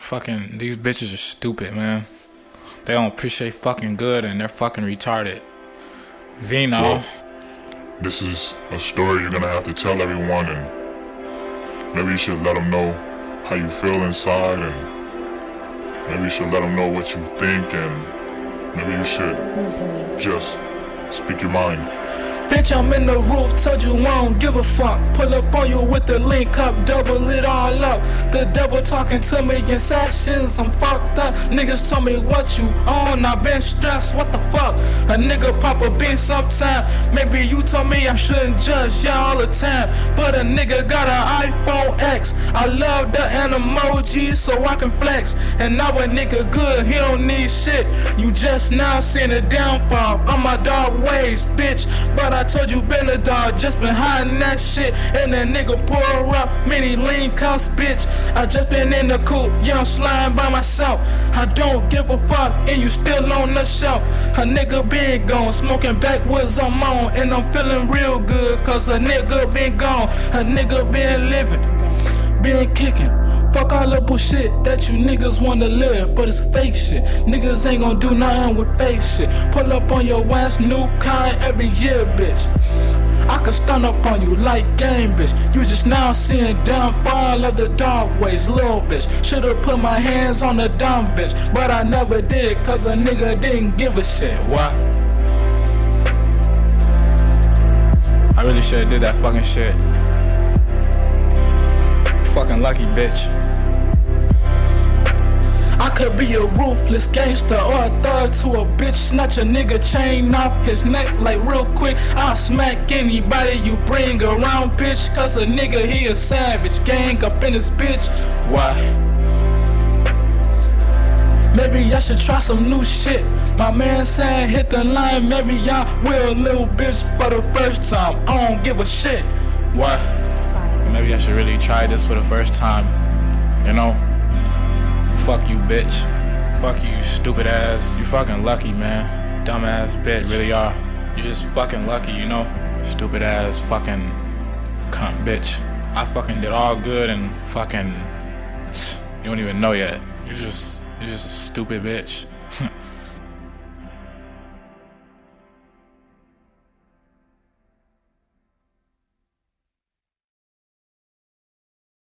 Fucking, these bitches are stupid, man. They don't appreciate fucking good and they're fucking retarded. Vino. Well, this is a story you're gonna have to tell everyone, and maybe you should let them know how you feel inside, and maybe you should let them know what you think, and maybe you should just speak your mind. Bitch, I'm in the roof, told you I don't give a fuck. Pull up on you with the link up, double it all up. The devil talking to me in sessions, I'm fucked up. Niggas told me what you on, I been stressed, what the fuck? A nigga pop a bean sometime. Maybe you told me I shouldn't judge y'all all the time, but a nigga got an iPhone X. I love the emoji so I can flex. And now a nigga good, he don't need shit. You just now seeing the downfall of my dog ways, bitch. But I told you been a dog, just been hiding that shit. And that nigga pour up many lean cups, bitch. I just been in the coop, yeah, I'm sliding by myself. I don't give a fuck, and you still on the shelf. A nigga been gone, smoking backwoods I'm on. And I'm feeling real good, cause a nigga been gone. A nigga been living, been kicking. Fuck all the bullshit that you niggas wanna live, but it's fake shit. Niggas ain't gon' do nothing with fake shit. Pull up on your ass, new kind every year, bitch. I can stun up on you like game, bitch. You just now seeing downfall of the dog ways, little bitch. Should've put my hands on the dumb bitch, but I never did, cause a nigga didn't give a shit. Why? I really should've did that fucking shit. Fucking lucky, bitch. I could be a ruthless gangster or a thug to a bitch. Snatch a nigga chain off his neck like real quick. I'll smack anybody you bring around, bitch. Cause a nigga, he a savage. Gang up in his bitch. Why? Maybe I should try some new shit. My man said hit the line. Maybe I will, little bitch, for the first time. I don't give a shit. Why? Maybe I should really try this for the first time. You know? Fuck you, bitch. Fuck you, stupid ass. You fucking lucky, man. Dumbass bitch. You really are. You just fucking lucky, you know? Stupid ass fucking cunt bitch. I fucking did all good and fucking... You don't even know yet. You're just a stupid bitch.